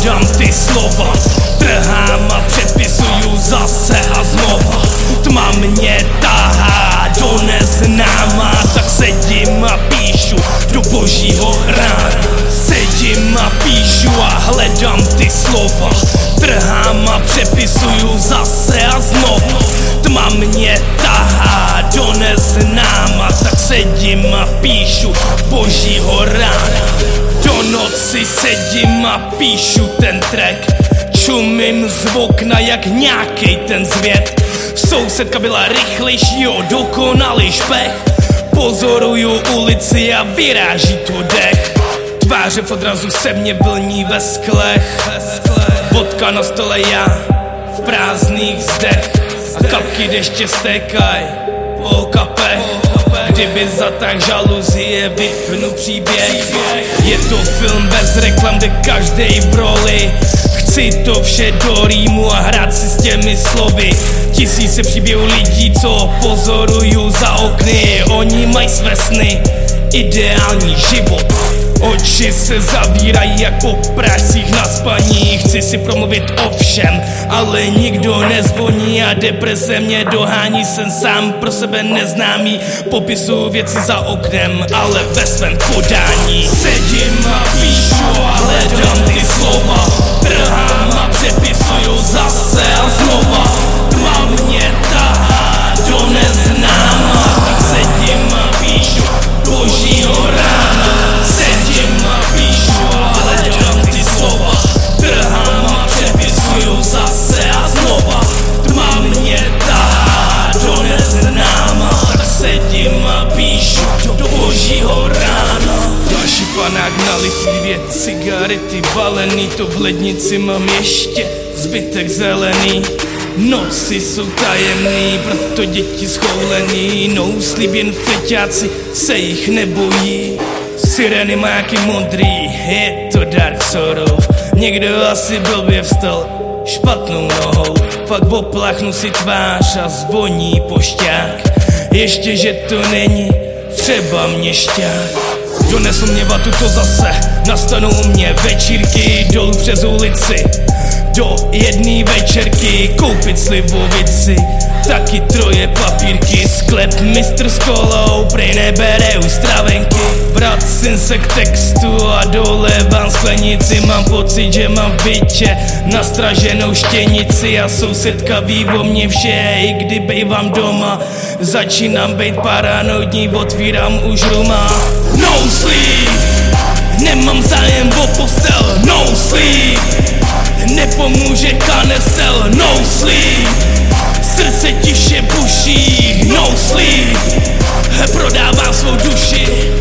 hledám ty slova, trhám a přepisuju zase a znova. Tma mě tahá do neznáma, tak sedím a píšu do božího rána. Sedím a píšu a hledám ty slova, trhám a přepisuju zase a znova. Tma mě tahá do neznáma, tak sedím a píšu božího rána. Do noci sedím a píšu ten track, čumím z okna jak nějakej ten zvěd. Sousedka byla rychlejší, dokonalý špech. Pozoruju ulici a vyráží to dech. Tváře v odrazu se mě vlní ve sklech. Vodka na stole, já v prázdných zdech. A kapky deště stékaj po kapech. Kdyby zatáh žaluzie, vypnu příběh. Je to film bez reklam, kde každej v roli. Chci to vše do rýmu a hrát si s těmi slovy. Tisíce příběhů lidí, co pozoruju za okny. Oni mají své sny, ideální život. Oči se zavírají jak po pražcích na spaní. Chci si promluvit o všem, ale nikdo nezvoní a deprese mě dohání. Jsem sám pro sebe neznámý, popisuju věci za oknem, ale ve svém podání. Sedím a píšu a hledám ty slova, trhám a přepisuju zase a znova. Tma mě tahá do neznáma, tak sedím a píšu božího rána. Sedím a píšu a hledám ty slova, trhám a přepisuju zase a znova. Tma mě tahá do neznáma, tak sedím a píšu do božího rána. Další panák nalitý, 2 cigarety balený, to v lednici mám ještě zbytek zelený. Noci jsou tajemný, proto děti schoulený, nouslíb jen feťáci se jich nebojí. Sireny majáky modrý, je to Dark Sorrow. Někdo asi blbě vstal špatnou nohou, pak opláchnu si tvář a zvoní pošťák. Ještě že to není třeba měšťák. Donesl mě vatu, to zase nastanou u mě večírky dolů přes ulici. Do jedné večerky koupit slivovici, taky 3 papírky. Sklep mistr s kolou, prej nebere u stravenky. Vracím se k textu a dolevám sklenici. Mám pocit, že mám v bytě nastraženou štěnici a sousedka ví o mě vše, i kdy bejvám doma. Začínám bejt paranoidní, otvírám už ruma. No sleep, nemám zájem o postel. No sleep, nepomůže kanestel. No sleep, srdce tiše buší. No sleep, prodávám svou duši.